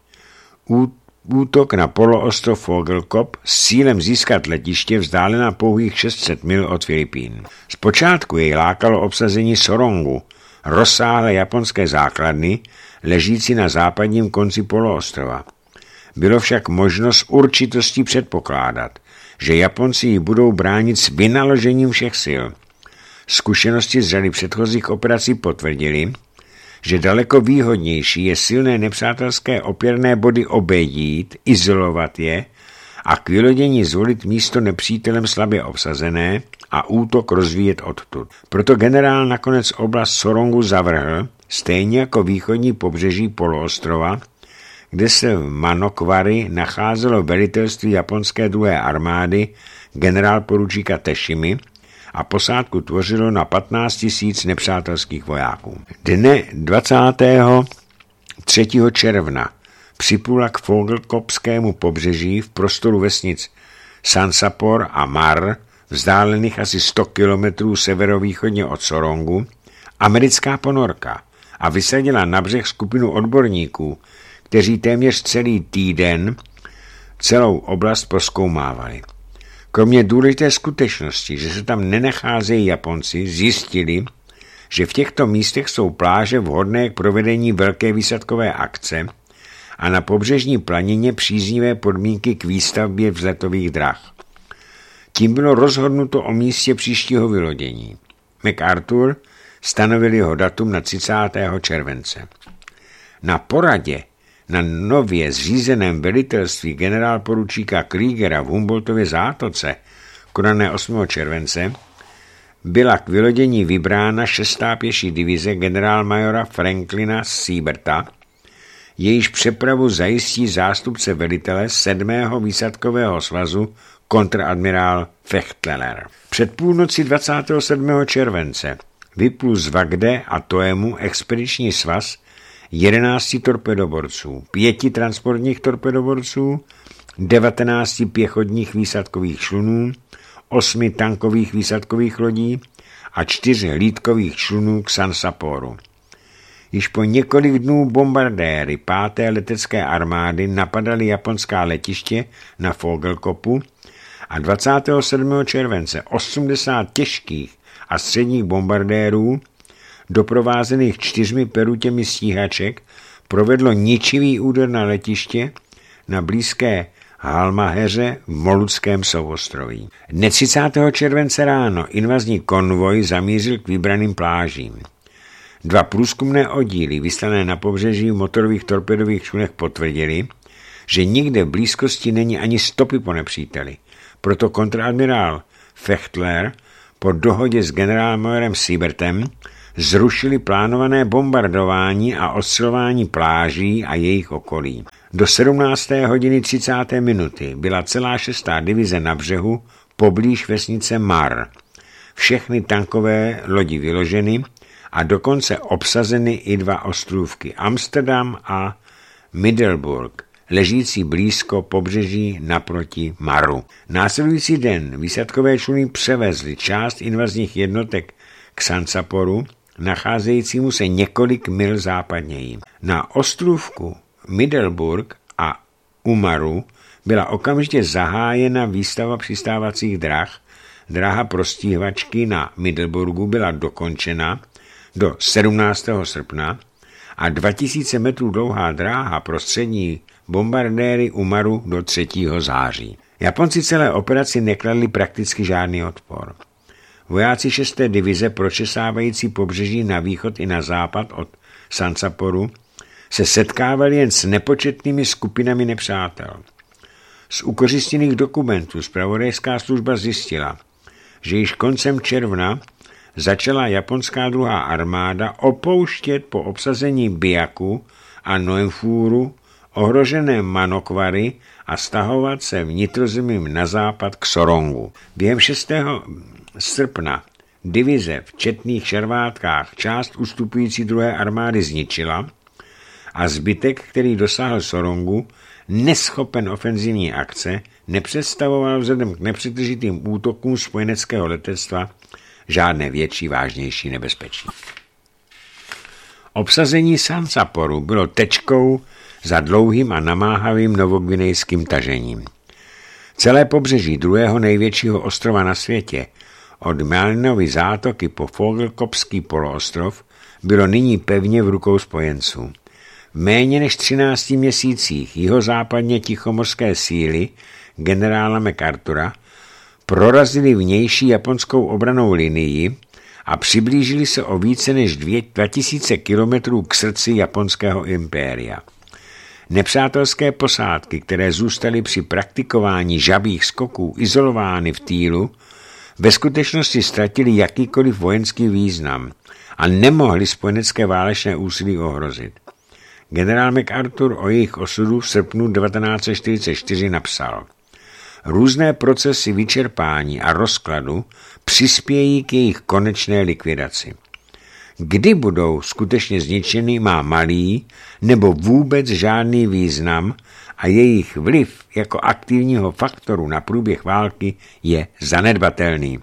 Útok na poloostrov Vogelkop s cílem získat letiště vzdálená pouhých šest set mil od Filipín. Zpočátku jej lákalo obsazení Sorongu, rozsáhlé japonské základny, ležící na západním konci poloostrova. Bylo však možno s určitostí předpokládat, že Japonci ji budou bránit s vynaložením všech sil. Zkušenosti z řady předchozích operací potvrdily, že daleko výhodnější je silné nepřátelské opěrné body obejít, izolovat je a k vylodění zvolit místo nepřítelem slabě obsazené a útok rozvíjet odtud. Proto generál nakonec oblast Sorongu zavrhl, stejně jako východní pobřeží poloostrova, kde se v Manokwari nacházelo velitelství japonské druhé armády generál poručíka Tešimy a posádku tvořilo na patnáct tisíc nepřátelských vojáků. Dne dvacátého třetího června připlula k Vogelkopskému pobřeží v prostoru vesnic Sansapor a Mar, vzdálených asi sto kilometrů severovýchodně od Sorongu, americká ponorka a vysadila na břeh skupinu odborníků, kteří téměř celý týden celou oblast prozkoumávali. Kromě důležité skutečnosti, že se tam nenacházejí Japonci, zjistili, že v těchto místech jsou pláže vhodné k provedení velké výsadkové akce a na pobřežní planině příznivé podmínky k výstavbě vzletových drah. Tím bylo rozhodnuto o místě příštího vylodění. MacArthur stanovil jeho datum na třicátého července. Na poradě na nově zřízeném velitelství generálporučíka Kriegera v Humboldtově zátoce, konané osmého července, byla k vylodění vybrána šestá pěší divize generálmajora Franklina Sieberta, jejíž přepravu zajistí zástupce velitele sedmého výsadkového svazu kontradmirál Fechtler. Před půlnocí dvacátého sedmého července vyplul z Vagde a Toemu expediční svaz jedenácti torpedoborců, pěti transportních torpedoborců, devatenácti pěchotních výsadkových člunů, osmi tankových výsadkových lodí a čtyř hlídkových člunů k Sansaporu. Již po několik dnů bombardéry páté letecké armády napadaly japonská letiště na Vogelkopu a dvacátého sedmého července osmdesát těžkých a středních bombardérů doprovázených čtyřmi perutěmi stíhaček provedlo ničivý úder na letiště na blízké Halmaheře v Moluckém souostroví. Dne třicátého července ráno invazní konvoj zamířil k vybraným plážím. Dva průzkumné oddíly vyslané na pobřeží v motorových torpedových člunech potvrdili, že nikde v blízkosti není ani stopy po nepříteli. Proto kontradmirál Fechtler po dohodě s generálmajorem Siebertem zrušili plánované bombardování a ostřelování pláží a jejich okolí. Do sedmnácté hodiny třicáté minuty byla celá šestá divize na břehu poblíž vesnice Mar. Všechny tankové lodi vyloženy a dokonce obsazeny i dva ostrůvky Amsterdam a Middelburg, ležící blízko pobřeží naproti Maru. Následující den výsadkové čluny převezly část invazních jednotek k Sansaporu, nacházejícímu se několik mil západněji. Na ostrůvku Middelburg a Umaru byla okamžitě zahájena výstava přistávacích drah. Dráha pro stíhačky na Middelburgu byla dokončena do sedmnáctého srpna a dva tisíce metrů dlouhá dráha pro střední bombardéry Umaru do třetího září. Japonci celé operaci nekladli prakticky žádný odpor. Vojáci šesté divize pročesávající pobřeží na východ i na západ od Sansaporu se setkávali jen s nepočetnými skupinami nepřátel. Z ukořistěných dokumentů zpravodajská služba zjistila, že již koncem června začala japonská druhá armáda opouštět po obsazení Biaku a Noenfuru ohrožené Manokwary a stahovat se vnitrozemím na západ k Sorongu. Během šestého srpna divize v četných šarvátkách část ustupující druhé armády zničila a zbytek, který dosáhl Sorongu, neschopen ofenzivní akce, nepředstavoval vzhledem k nepřetržitým útokům spojeneckého letectva žádné větší vážnější nebezpečí. Obsazení Sansaporu bylo tečkou za dlouhým a namáhavým novogvinejským tažením. Celé pobřeží druhého největšího ostrova na světě, od Malinovy zátoky po Fogelkopský poloostrov, bylo nyní pevně v rukou spojenců. V méně než třinácti měsících jihozápadně tichomorské síly generála MacArthura prorazili vnější japonskou obranou linii a přiblížili se o více než dva tisíce kilometrů k srdci japonského impéria. Nepřátelské posádky, které zůstaly při praktikování žabých skoků izolovány v týlu, ve skutečnosti ztratili jakýkoliv vojenský význam a nemohli spojenecké válečné úsilí ohrozit. Generál MacArthur o jejich osudu v srpnu devatenáct set čtyřicet čtyři napsal: Různé procesy vyčerpání a rozkladu přispějí k jejich konečné likvidaci. Kdy budou skutečně zničeny, má malý nebo vůbec žádný význam a jejich vliv jako aktivního faktoru na průběh války je zanedbatelný.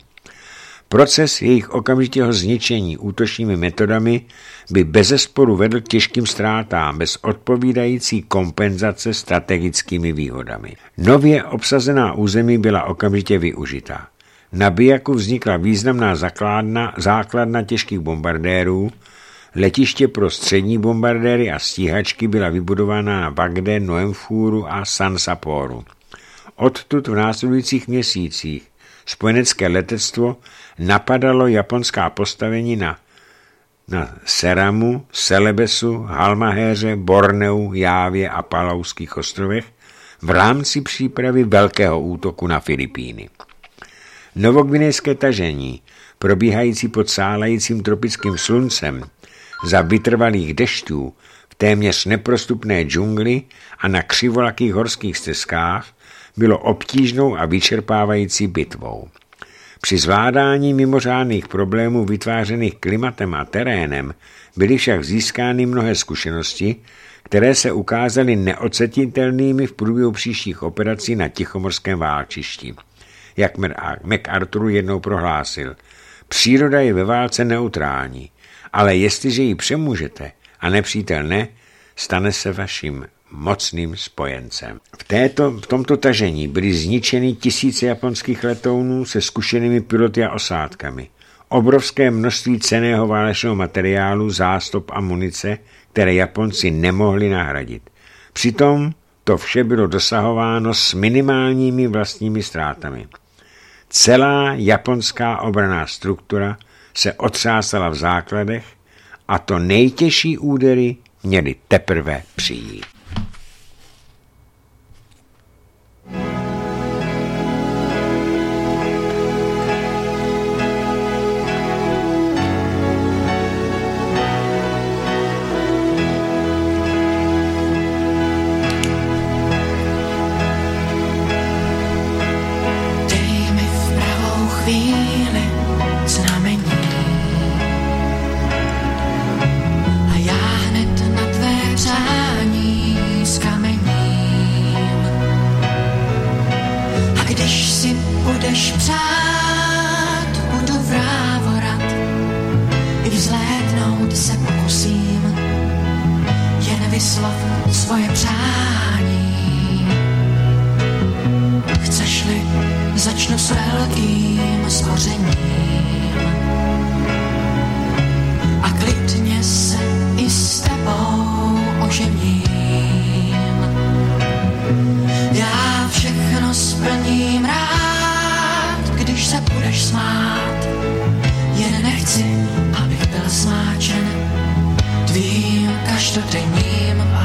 Proces jejich okamžitého zničení útočnými metodami by bezesporu vedl k těžkým ztrátám bez odpovídající kompenzace strategickými výhodami. Nově obsazená území byla okamžitě využita. Na Biaku vznikla významná základna, základna těžkých bombardérů, letiště pro střední bombardéry a stíhačky byla vybudována na Bagdé, Noenfuru a Sansaporu. Odtud v následujících měsících spojenecké letectvo napadalo japonská postavení na, na Seramu, Celebesu, Halmahéře, Borneu, Jávě a Palauských ostrovech v rámci přípravy velkého útoku na Filipíny. Novogvinejské tažení, probíhající pod sálajícím tropickým sluncem, za vytrvalých dešťů v téměř neprostupné džungli a na křivolakých horských stezkách, bylo obtížnou a vyčerpávající bitvou. Při zvládání mimořádných problémů vytvářených klimatem a terénem byly však získány mnohé zkušenosti, které se ukázaly neocetitelnými v průběhu příštích operací na tichomorském válčišti. Jak MacArthur jednou prohlásil, příroda je ve válce neutrální, ale jestliže ji přemůžete a nepřítel ne, stane se vaším mocným spojencem. V, této, v tomto tažení byly zničeny tisíce japonských letounů se zkušenými piloty a osádkami. Obrovské množství cenného válečného materiálu, zástup a munice, které Japonci nemohli nahradit. Přitom to vše bylo dosahováno s minimálními vlastními ztrátami. Celá japonská obranná struktura se otřásala v základech a to nejtěžší údery měly teprve přijít. A já hned na tvé přání z kamení budeš přát, budu vrávorat, i vzlétnout se pokusím, jen vyslov svoje přání. Chceš-li, začnu s velkým stvořením a klidně se i s tebou ožením. Já všechno splním rád, když se budeš smát, jen nechci, abych byl smáčen tvým každodenním